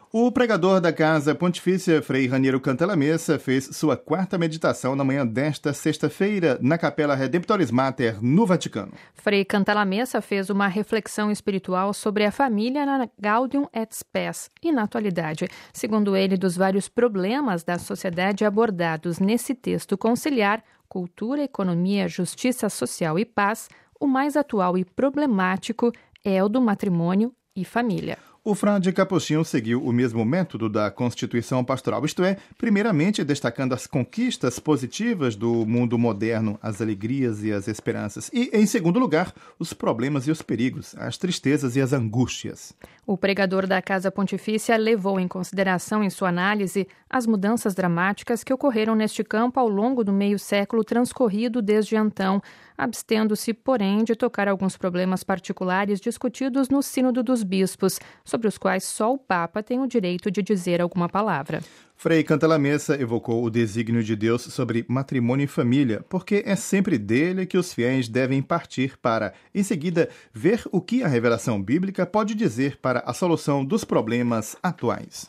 O pregador da Casa Pontifícia, Frei Raniero Cantalamessa, fez sua quarta meditação na manhã desta sexta-feira na Capela Redemptoris Mater, no Vaticano. Frei Cantalamessa fez uma reflexão espiritual sobre a família na Gaudium et Spes e na atualidade. Segundo ele, dos vários problemas da sociedade abordados nesse texto conciliar, cultura, economia, justiça social e paz, o mais atual e problemático é o do matrimônio e família. O frade Capuchinho seguiu o mesmo método da Constituição Pastoral, isto é, primeiramente destacando as conquistas positivas do mundo moderno, as alegrias e as esperanças, e, em segundo lugar, os problemas e os perigos, as tristezas e as angústias. O pregador da Casa Pontifícia levou em consideração em sua análise as mudanças dramáticas que ocorreram neste campo ao longo do meio século transcorrido desde então, abstendo-se, porém, de tocar alguns problemas particulares discutidos no Sínodo dos Bispos, sobre os quais só o Papa tem o direito de dizer alguma palavra. Frei Cantalamessa evocou o desígnio de Deus sobre matrimônio e família, porque é sempre dele que os fiéis devem partir para, em seguida, ver o que a revelação bíblica pode dizer para a solução dos problemas atuais.